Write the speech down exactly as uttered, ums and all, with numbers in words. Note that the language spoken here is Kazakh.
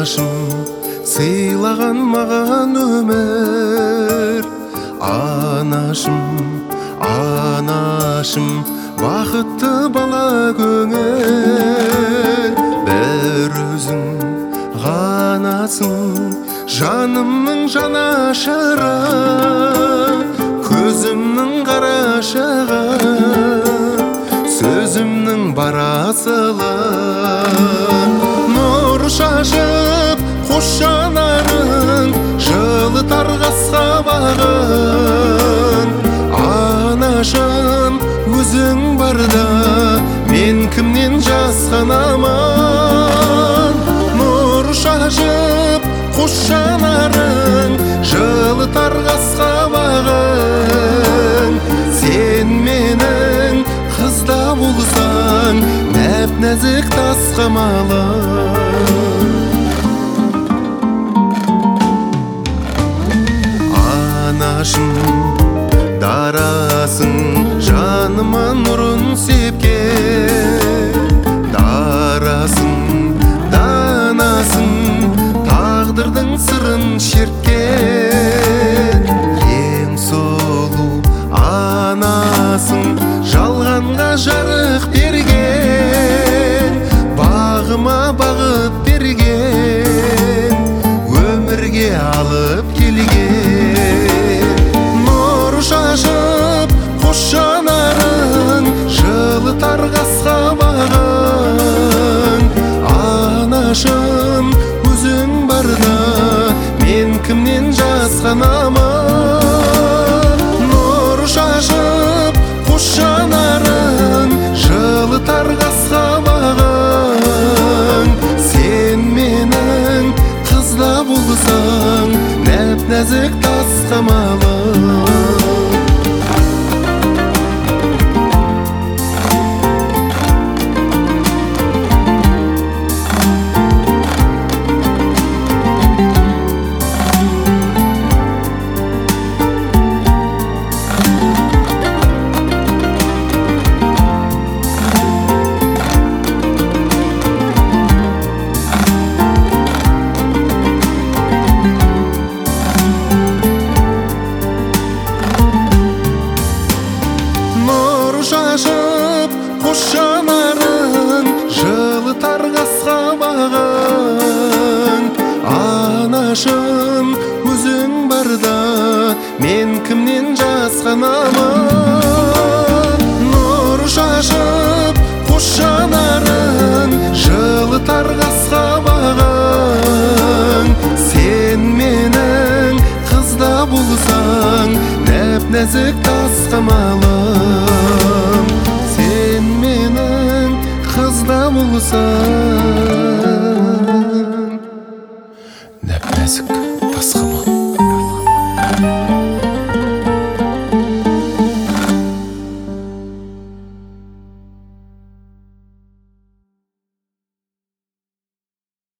Анашым сыйлаған маған өмір, анашым, анашым, бақытты бала көңіл. Бір өзің ғанасың, жанымның жанашыры, көзімнің қарашығы, сөзімнің барасылы. Нұр шашып қош жанарың, жылытар қасқабағын. Анашым, өзің барда мен кімнен жасқанамын. Нұр шашып қош жанарың, жылытар қасқабағын. Сен менің қызда болсаң, нәп-нәзік тас қамалым. Анашым, дарасың, жаныма нұрын сепкен. Дарасың, данасың, тағдырдың сырын шерткен. Ең сұлу анасың, жалғанға жарық берген. Бағыма бағыт берген, өмірге алып келген. Нұр шашып қош жанарың, жылытар қасқабағын. Анашым, өзің барда мен кімнен жасқанамын. Нұр шашып қош жанарың, жылытар қасқабағын. Сен менің қызда болсаң, нәп-нәзік тас қамалым. Шашып қош жанарың, жылытар қасқабағын. Анашым, өзің барда мен кімнен жасқанамын. Нұр шашып қош жанарың, жылытар қасқабағын. Сен менің қызда болсаң, нәп-нәзік тас қамалым. Сен менің қызда болсаң, нәп-нәзік тас қамалым.